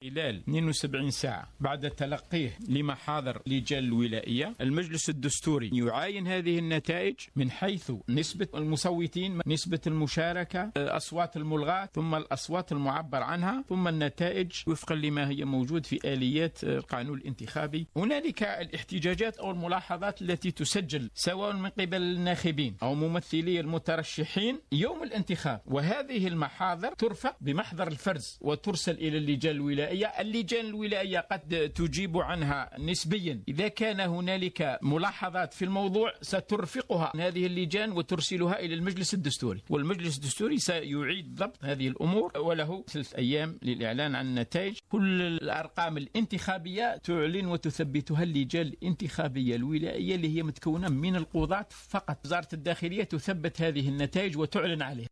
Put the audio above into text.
خلال 72 ساعة بعد تلقيه لمحاضر لجان الولائية، المجلس الدستوري يعاين هذه النتائج من حيث نسبة المصوتين، نسبة المشاركة، أصوات الملغاة، ثم الأصوات المعبر عنها، ثم النتائج وفقا لما هي موجود في آليات القانون الانتخابي. هنالك الاحتجاجات أو الملاحظات التي تسجل سواء من قبل الناخبين أو ممثلي المترشحين يوم الانتخاب، وهذه المحاضر ترفع بمحضر الفرز وترسل إلى اللجان الولائية. اللجان الولائية قد تجيب عنها نسبيا، إذا كان هنالك ملاحظات في الموضوع سترفقها هذه اللجان وترسلها إلى المجلس الدستوري، والمجلس الدستوري سيعيد ضبط هذه الأمور، وله 3 أيام للإعلان عن النتائج. كل الأرقام الانتخابية تعلن وتثبتها اللجان الانتخابية الولائية اللي هي متكونة من القضاة فقط. وزارة الداخلية تثبت هذه النتائج وتعلن عليها.